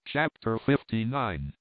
Chapter 59.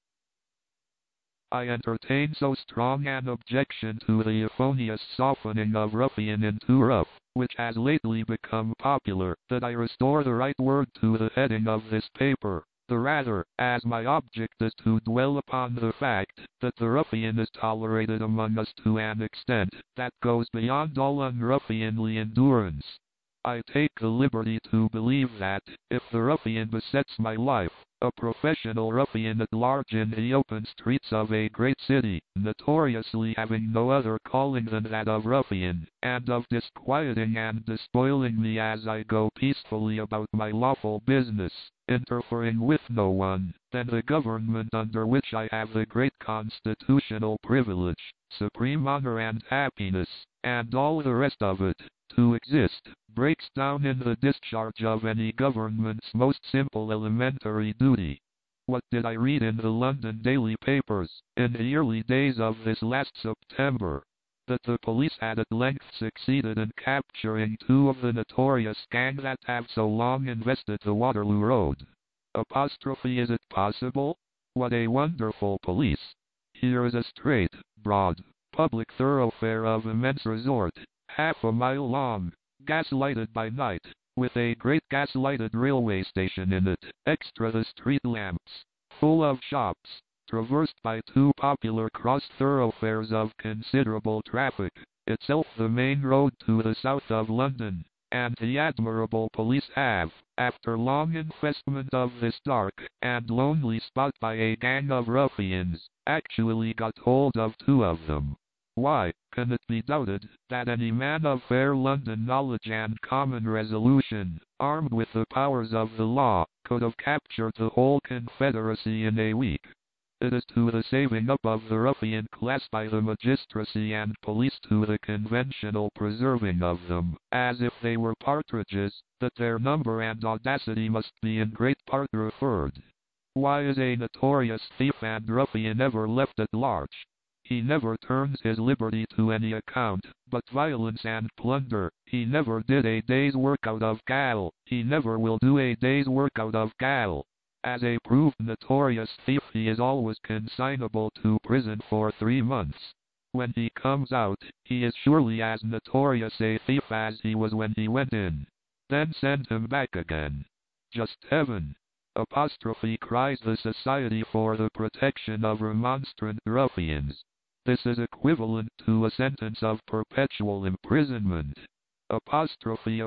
I entertain so strong an objection to the euphonious softening of ruffian into rough, which has lately become popular, that I restore the right word to the heading of this paper, the rather, as my object is to dwell upon the fact that the ruffian is tolerated among us to an extent that goes beyond all unruffianly endurance. I take the liberty to believe that, if the ruffian besets my life, a professional ruffian at large in the open streets of a great city, notoriously having no other calling than that of ruffian, and of disquieting and despoiling me as I go peacefully about my lawful business, interfering with no one, than the government under which I have the great constitutional privilege, supreme honor and happiness, and all the rest of it, to exist, breaks down in the discharge of any government's most simple elementary duty. What did I read in the London daily papers, in the early days of this last September? That the police had at length succeeded in capturing two of the notorious gang that have so long invested the Waterloo Road. Apostrophe, is it possible? What a wonderful police! Here is a straight, broad, public thoroughfare of immense resort, half a mile long, gas-lighted by night, with a great gas-lighted railway station in it, extra the street lamps, full of shops, traversed by two popular cross-thoroughfares of considerable traffic, itself the main road to the south of London, and the admirable police have, after long investment of this dark and lonely spot by a gang of ruffians, actually got hold of two of them. Why, can it be doubted that any man of fair London knowledge and common resolution, armed with the powers of the law, could have captured the whole confederacy in a week? It is to the saving up of the ruffian class by the magistracy and police to the conventional preserving of them, as if they were partridges, that their number and audacity must be in great part referred. Why is a notorious thief and ruffian ever left at large? He never turns his liberty to any account, but violence and plunder. He never did a day's work out of gall. He never will do a day's work out of gall. As a proved notorious thief, he is always consignable to prison for 3 months. When he comes out, he is surely as notorious a thief as he was when he went in. Then send him back again. Just heaven! Apostrophe, cries the Society for the Protection of Remonstrant Ruffians. This is equivalent to a sentence of perpetual imprisonment. Apostrophe,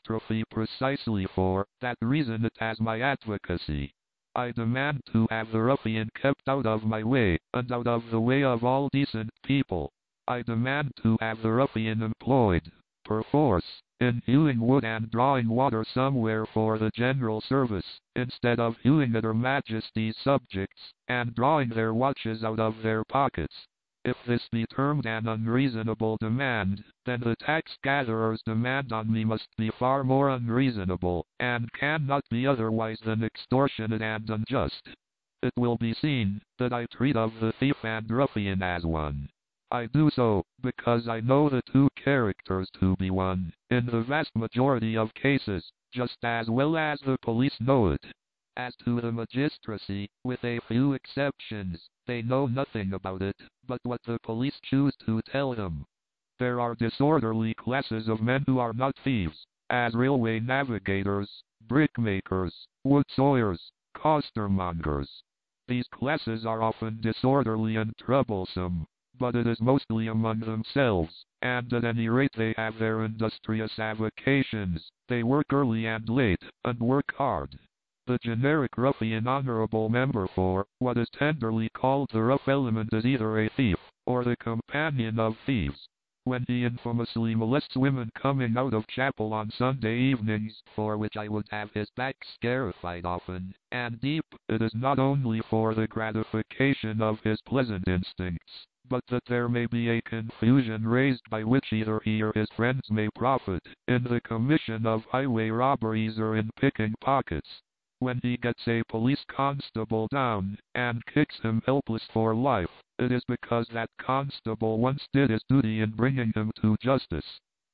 precisely for that reason it has my advocacy. I demand to have the ruffian kept out of my way, and out of the way of all decent people. I demand to have the ruffian employed, perforce, in hewing wood and drawing water somewhere for the general service, instead of hewing at Her Majesty's subjects, and drawing their watches out of their pockets. If this be termed an unreasonable demand, then the tax-gatherer's demand on me must be far more unreasonable, and cannot be otherwise than extortionate and unjust. It will be seen that I treat of the thief and ruffian as one. I do so, because I know the two characters to be one, in the vast majority of cases, just as well as the police know it. As to the magistracy, with a few exceptions, they know nothing about it, but what the police choose to tell them. There are disorderly classes of men who are not thieves, as railway navigators, brickmakers, wood sawyers, costermongers. These classes are often disorderly and troublesome, but it is mostly among themselves, and at any rate they have their industrious avocations. They work early and late, and work hard. The generic ruffian honorable member for what is tenderly called the rough element is either a thief, or the companion of thieves. When he infamously molests women coming out of chapel on Sunday evenings, for which I would have his back scarified often and deep, it is not only for the gratification of his pleasant instincts, but that there may be a confusion raised by which either he or his friends may profit, in the commission of highway robberies or in picking pockets. When he gets a police constable down, and kicks him helpless for life, it is because that constable once did his duty in bringing him to justice.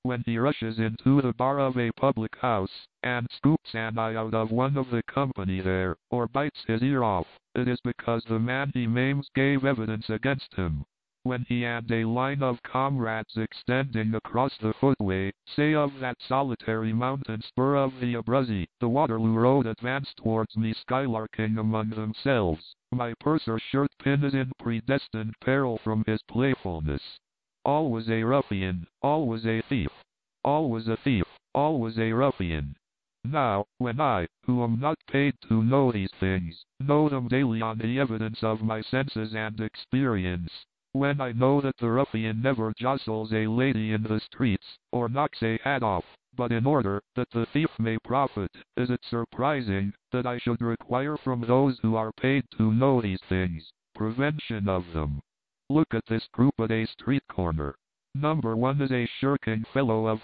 when he rushes into the bar of a public house, and scoops an eye out of one of the company there, or bites his ear off, it is because the man he maims gave evidence against him. When he and a line of comrades extending across the footway, say of that solitary mountain spur of the Abruzzi, the Waterloo Road, advanced towards me skylarking among themselves, my purser shirt pin is in predestined peril from his playfulness. All was a ruffian, all was a thief, all was a thief, all was a ruffian. Now, when I, who am not paid to know these things, know them daily on the evidence of my senses and experience, when I know that the ruffian never jostles a lady in the streets, or knocks a hat off, but in order that the thief may profit, is it surprising that I should require from those who are paid to know these things, prevention of them? Look at this group at a street corner. Number 1 is a shirking fellow of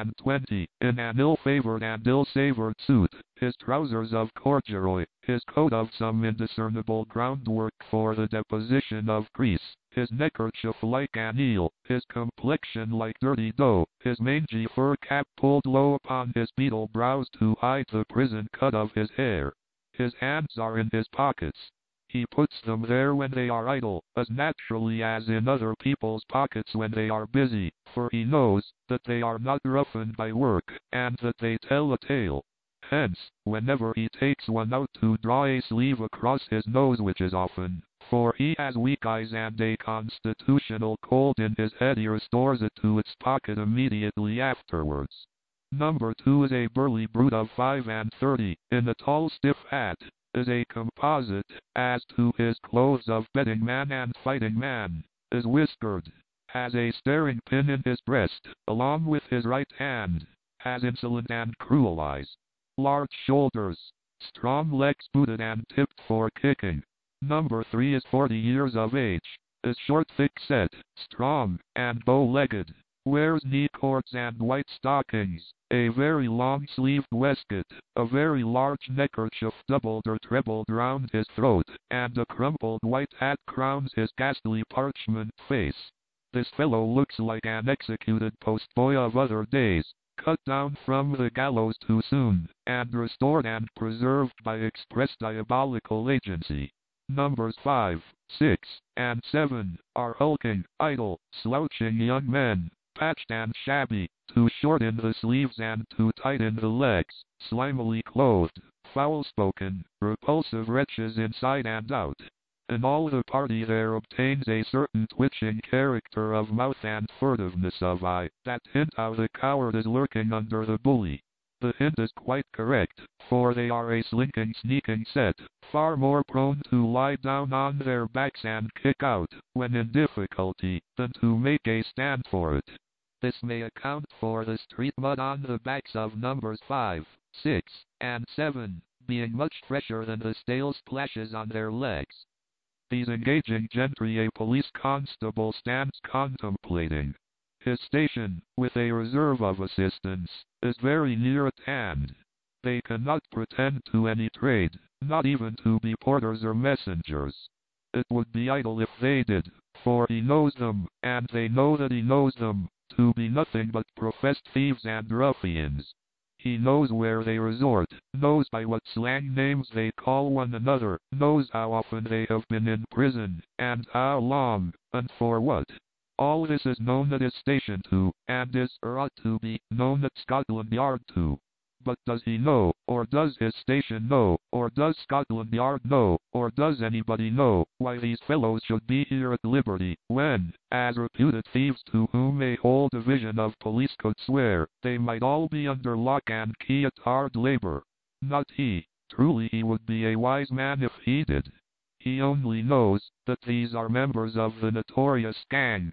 25, in an ill-favored and ill-savored suit, his trousers of corduroy, his coat of some indiscernible groundwork for the deposition of grease, his neckerchief like an eel, his complexion like dirty dough, his mangy fur cap pulled low upon his beetle brows to hide the prison cut of his hair. His hands are in his pockets. He puts them there when they are idle, as naturally as in other people's pockets when they are busy, for he knows that they are not roughened by work, and that they tell a tale. Hence, whenever he takes one out to draw a sleeve across his nose, which is often, for he has weak eyes and a constitutional cold in his head, he restores it to its pocket immediately afterwards. Number 2 is a burly brute of 35, in a tall stiff hat, is a composite, as to his clothes, of betting man and fighting man, is whiskered, has a staring pin in his breast, along with his right hand, has insolent and cruel eyes, large shoulders, strong legs booted and tipped for kicking. Number 3 is 40 years of age, is short, thick-set, strong, and bow-legged, wears knee cords and white stockings, a very long-sleeved waistcoat, a very large neckerchief doubled or trebled round his throat, and a crumpled white hat crowns his ghastly parchment face. This fellow looks like an executed postboy of other days, cut down from the gallows too soon, and restored and preserved by express diabolical agency. Numbers 5, 6, and 7 are hulking, idle, slouching young men, patched and shabby, too short in the sleeves and too tight in the legs, slimily clothed, foul-spoken, repulsive wretches inside and out. In all the party there obtains a certain twitching character of mouth and furtiveness of eye, that hint how the coward is lurking under the bully. The hint is quite correct, for they are a slinking, sneaking set, far more prone to lie down on their backs and kick out, when in difficulty, than to make a stand for it. This may account for the street mud on the backs of numbers 5, 6, and 7, being much fresher than the stale splashes on their legs. These engaging gentry a police constable stands contemplating. His station, with a reserve of assistants, is very near at hand. They cannot pretend to any trade, not even to be porters or messengers. It would be idle if they did, for he knows them, and they know that he knows them, to be nothing but professed thieves and ruffians. He knows where they resort, knows by what slang names they call one another, knows how often they have been in prison, and how long, and for what. All this is known at his station too, and is, or ought to be, known at Scotland Yard too. But does he know, or does his station know, or does Scotland Yard know, or does anybody know, why these fellows should be here at liberty, when, as reputed thieves to whom a whole division of police could swear, they might all be under lock and key at hard labor? Not he. Truly he would be a wise man if he did. He only knows that these are members of the notorious gang,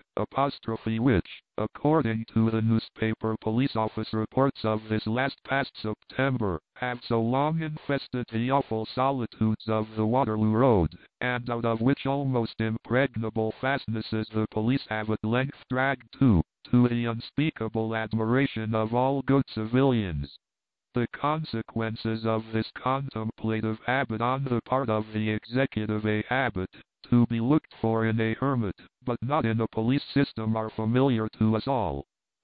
which, according to the newspaper police office reports of this past September, have so long infested the awful solitudes of the Waterloo Road, and out of which almost impregnable fastnesses the police have at length dragged to the unspeakable admiration of all good civilians. The consequences of this contemplative habit on the part of the executive, a habit to be looked for in a hermit, but not in a police system, are familiar to us all.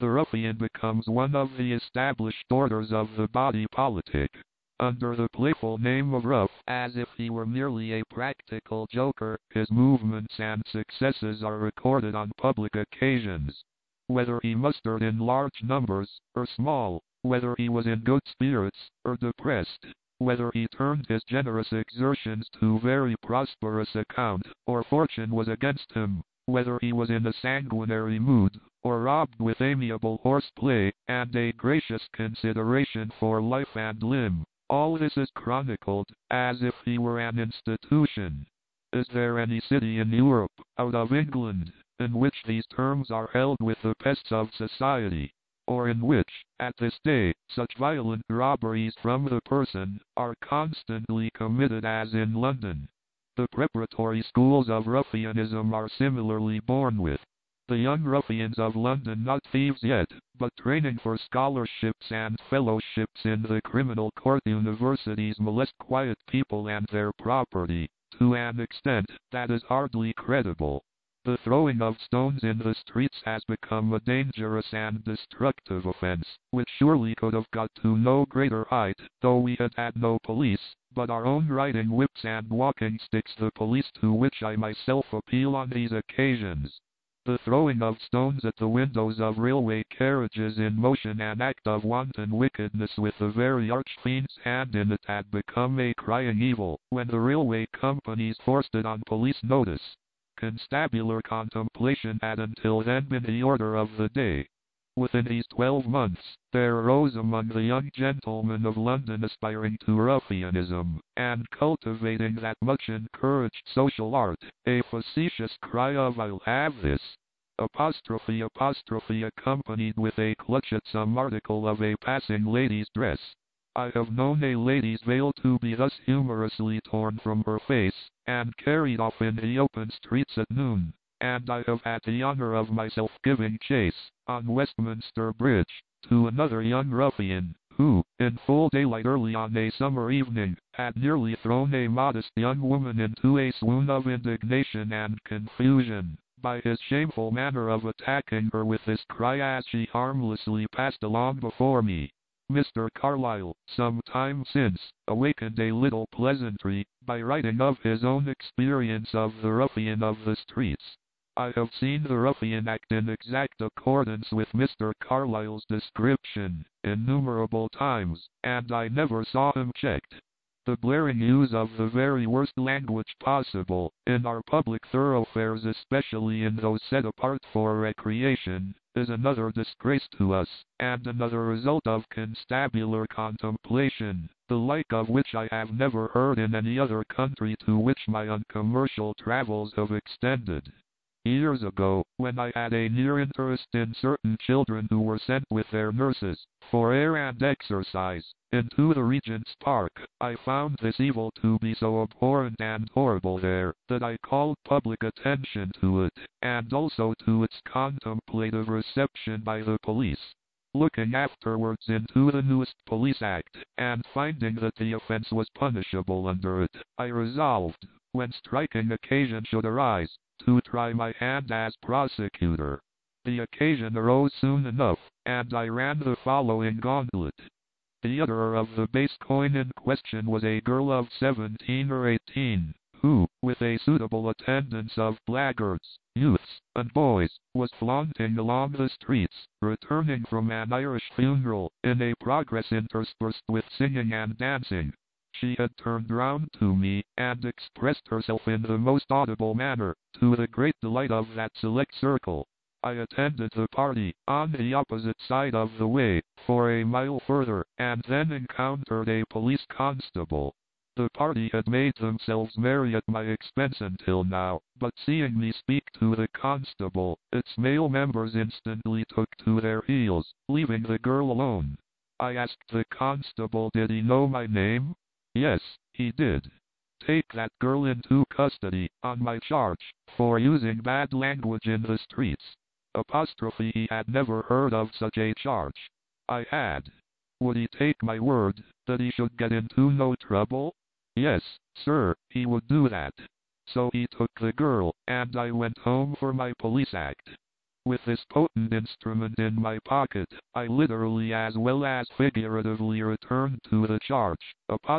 The ruffian becomes one of the established orders of the body politic. Under the playful name of rough, as if he were merely a practical joker, his movements and successes are recorded on public occasions. Whether he mustered in large numbers, or small, whether he was in good spirits, or depressed, whether he turned his generous exertions to very prosperous account, or fortune was against him, whether he was in a sanguinary mood, or robbed with amiable horseplay, and a gracious consideration for life and limb, all this is chronicled, as if he were an institution. Is there any city in Europe, out of England, in which these terms are held with the pests of society, or in which, at this day, such violent robberies from the person are constantly committed as in London? The preparatory schools of ruffianism are similarly born with. The young ruffians of London, not thieves yet, but training for scholarships and fellowships in the criminal court universities, molest quiet people and their property, to an extent that is hardly credible. The throwing of stones in the streets has become a dangerous and destructive offense, which surely could have got to no greater height, though we had had no police, but our own riding whips and walking sticks, the police to which I myself appeal on these occasions. The throwing of stones at the windows of railway carriages in motion, an act of wanton wickedness with the very archfiend's hand in it, had become a crying evil, when the railway companies forced it on police notice. Constabular contemplation had until then been the order of the day. Within these 12 months, there arose among the young gentlemen of London aspiring to ruffianism, and cultivating that much encouraged social art, a facetious cry of "I'll have this!" apostrophe accompanied with a clutch at some article of a passing lady's dress. I have known a lady's veil to be thus humorously torn from her face, and carried off in the open streets at noon. And I have had the honor of myself giving chase, on Westminster Bridge, to another young ruffian, who, in full daylight early on a summer evening, had nearly thrown a modest young woman into a swoon of indignation and confusion, by his shameful manner of attacking her with this cry as she harmlessly passed along before me. Mr. Carlyle, some time since, awakened a little pleasantry, by writing of his own experience of the ruffian of the streets. I have seen the ruffian act in exact accordance with Mr. Carlyle's description, innumerable times, and I never saw him checked. The blaring use of the very worst language possible, in our public thoroughfares, especially in those set apart for recreation, is another disgrace to us, and another result of constabular contemplation, the like of which I have never heard in any other country to which my uncommercial travels have extended. Years ago, when I had a near interest in certain children who were sent with their nurses, for air and exercise, into the Regent's Park, I found this evil to be so abhorrent and horrible there, that I called public attention to it, and also to its contemplative reception by the police. Looking afterwards into the newest Police Act, and finding that the offense was punishable under it, I resolved, when striking occasion should arise, to try my hand as prosecutor. The occasion arose soon enough, and I ran the following gauntlet. The utterer of the base coin in question was a girl of 17 or 18, who, with a suitable attendance of blackguards, youths, and boys, was flaunting along the streets, returning from an Irish funeral, in a progress interspersed with singing and dancing. She had turned round to me, and expressed herself in the most audible manner, to the great delight of that select circle. I attended the party, on the opposite side of the way, for a mile further, and then encountered a police constable. The party had made themselves merry at my expense until now, but seeing me speak to the constable, its male members instantly took to their heels, leaving the girl alone. I asked the constable did he know my name? Yes, he did. Take that girl into custody, on my charge, for using bad language in the streets. Apostrophe he had never heard of such a charge. I had. Would he take my word, that he should get into no trouble? Yes, sir, he would do that. So he took the girl, and I went home for my Police Act. With this potent instrument in my pocket, I literally as well as figuratively returned to the charge,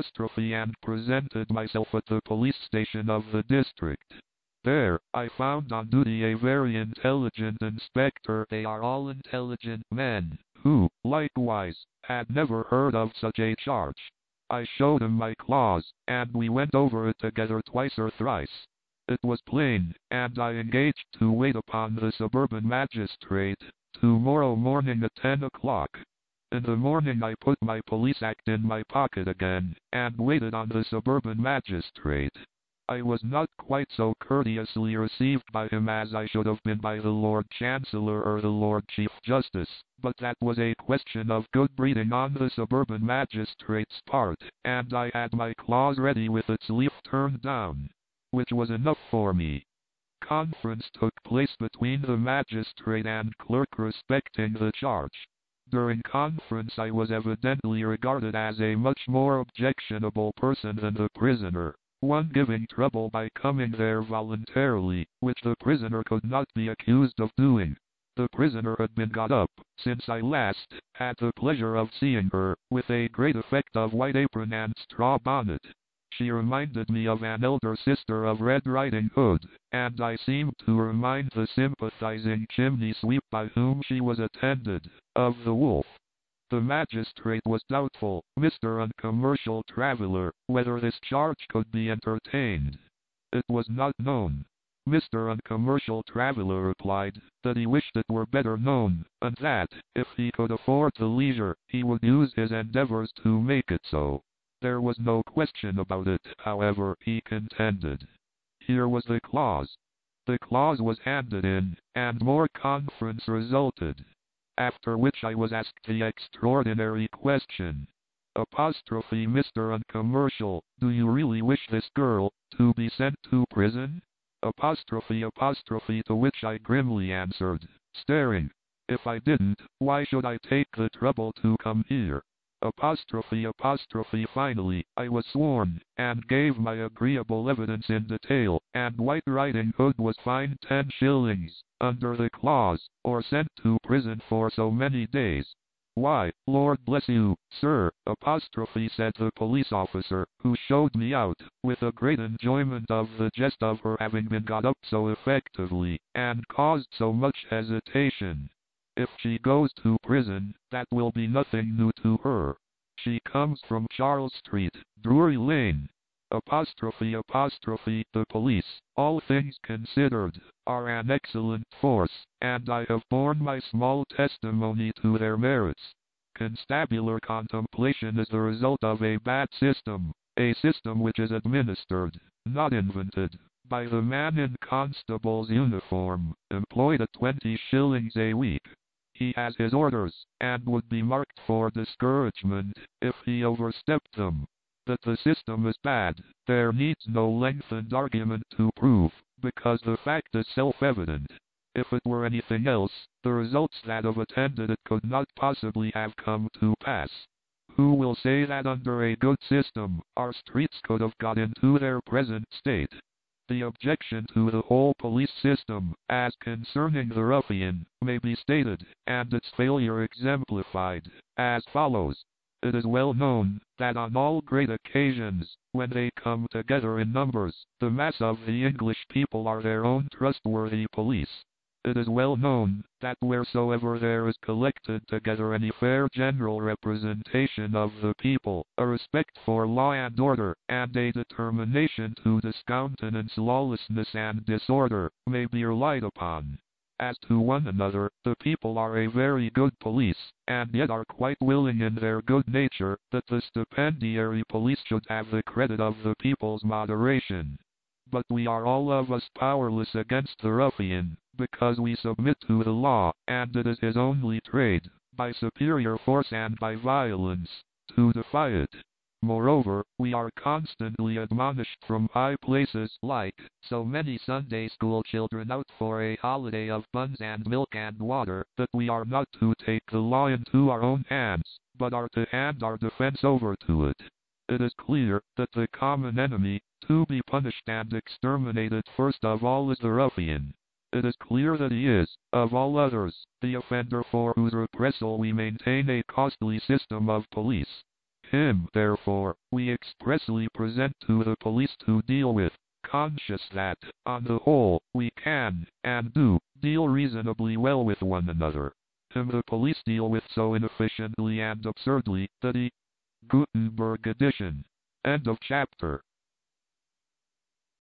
and presented myself at the police station of the district. There, I found on duty a very intelligent inspector. They are all intelligent men, who, likewise, had never heard of such a charge. I showed him my clause, and we went over it together twice or thrice. It was plain, and I engaged to wait upon the suburban magistrate tomorrow morning at 10 o'clock. In the morning I put my police act in my pocket again, and waited on the suburban magistrate. I was not quite so courteously received by him as I should have been by the Lord Chancellor or the Lord Chief Justice, but that was a question of good breeding on the suburban magistrate's part, and I had my clause ready with its leaf turned down, which was enough for me. Conference took place between the magistrate and clerk respecting the charge. During conference I was evidently regarded as a much more objectionable person than the prisoner, one giving trouble by coming there voluntarily, which the prisoner could not be accused of doing. The prisoner had been got up, since I last had the pleasure of seeing her, with a great effect of white apron and straw bonnet. She reminded me of an elder sister of Red Riding Hood, and I seemed to remind the sympathizing chimney sweep by whom she was attended, of the wolf. The magistrate was doubtful, Mr. Uncommercial Traveler, whether this charge could be entertained. It was not known. Mr. Uncommercial Traveler replied that he wished it were better known, and that, if he could afford the leisure, he would use his endeavors to make it so. There was no question about it, however, he contended. Here was the clause. The clause was handed in, and more conference resulted. After which I was asked the extraordinary question. Mr. Uncommercial, do you really wish this girl to be sent to prison? To which I grimly answered, staring, if I didn't, why should I take the trouble to come here? Finally, I was sworn, and gave my agreeable evidence in detail, and White Riding Hood was fined 10 shillings, under the clause, or sent to prison for so many days. Why, Lord bless you, sir, said the police officer, who showed me out, with a great enjoyment of the jest of her having been got up so effectively, and caused so much hesitation. If she goes to prison, that will be nothing new to her. She comes from Charles Street, Drury Lane. The police, all things considered, are an excellent force, and I have borne my small testimony to their merits. Constabular contemplation is the result of a bad system, a system which is administered, not invented, by the man in constable's uniform, employed at 20 shillings a week. He has his orders, and would be marked for discouragement if he overstepped them. That the system is bad, there needs no lengthened argument to prove, because the fact is self-evident. If it were anything else, the results that have attended it could not possibly have come to pass. Who will say that under a good system, our streets could have got into their present state? The objection to the whole police system, as concerning the ruffian, may be stated, and its failure exemplified, as follows. It is well known that on all great occasions, when they come together in numbers, the mass of the English people are their own trustworthy police. It is well known that wheresoever there is collected together any fair general representation of the people, a respect for law and order, and a determination to discountenance lawlessness and disorder, may be relied upon. As to one another, the people are a very good police, and yet are quite willing in their good nature that the stipendiary police should have the credit of the people's moderation. But we are all of us powerless against the ruffian, because we submit to the law, and it is his only trade, by superior force and by violence, to defy it. Moreover, we are constantly admonished from high places, like so many Sunday school children out for a holiday of buns and milk and water, that we are not to take the law into our own hands, but are to hand our defense over to it. It is clear that the common enemy, to be punished and exterminated first of all, is the ruffian. It is clear that he is, of all others, the offender for whose repressal we maintain a costly system of police. Him, therefore, we expressly present to the police to deal with, conscious that, on the whole, we can, and do, deal reasonably well with one another. Him the police deal with so inefficiently and absurdly that he... Gutenberg edition. End of chapter.